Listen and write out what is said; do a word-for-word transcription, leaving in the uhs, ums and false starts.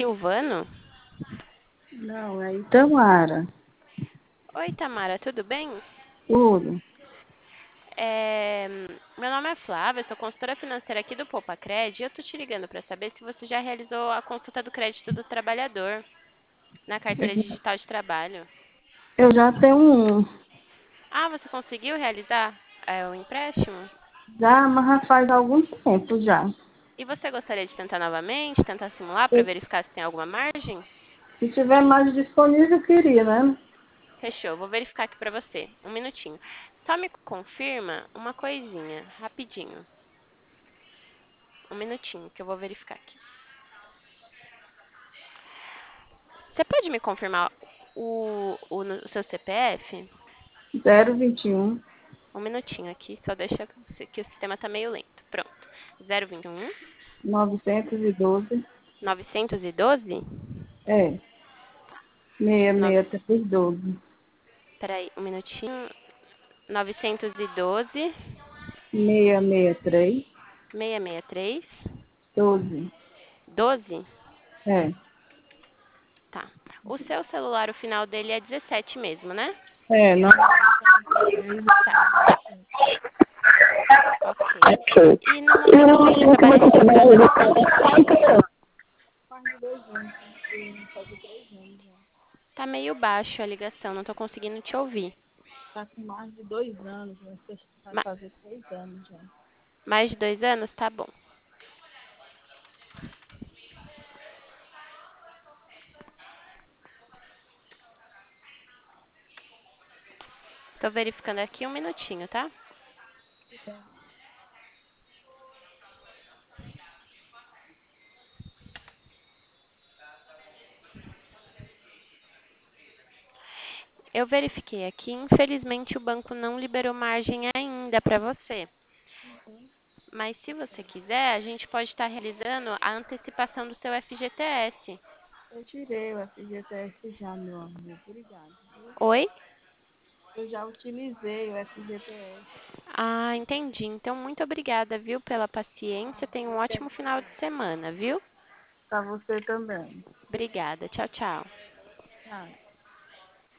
Silvano? Não, é Itamara. Oi, Tamara, tudo bem? Tudo. É, Meu nome é Flávia, sou consultora financeira aqui do Poupa Cred e eu tô te ligando para saber se você já realizou a consulta do crédito do trabalhador na carteira digital de trabalho. Eu já tenho um. Ah, você conseguiu realizar é, o empréstimo? Já, mas já faz algum tempo já. E você gostaria de tentar novamente, tentar simular para verificar se tem alguma margem? Se tiver mais disponível, eu queria, né? Fechou, vou verificar aqui para você. Um minutinho. Só me confirma uma coisinha, rapidinho. Um minutinho, que eu vou verificar aqui. Você pode me confirmar o, o, o seu C P F? zero vinte e um, Um minutinho aqui, só deixa que o sistema está meio lento. Pronto. zero vinte e um, novecentos e doze. novecentos e doze? É, Nove, seis seis três doze. peraí, um minutinho. novecentos e doze, seis seis três seiscentos e sessenta e três, doze. doze? É, Tá. O seu celular, o final dele é dezessete mesmo, né? é, não. Tá. Ok. E no momento você está trabalhando em qual graduação? Mais de dois anos. Tem que fazer três anos já. Tá meio baixo a ligação, não tô conseguindo te ouvir. Tá com mais de dois anos, vai ser- vai Ma- fazer três anos já. Mais de dois anos? Tá bom. Tô verificando aqui um minutinho, tá? Eu verifiquei aqui, infelizmente o banco não liberou margem ainda para você. Mas se você quiser, a gente pode estar realizando a antecipação do seu F G T S. Eu tirei o F G T S já, meu amor. Obrigada, viu? Oi? Eu já utilizei o F G T S. Ah, entendi. Então, muito obrigada, viu, pela paciência. Tenha um ótimo final de semana, viu? Para você também. Obrigada. Tchau, tchau. Tchau.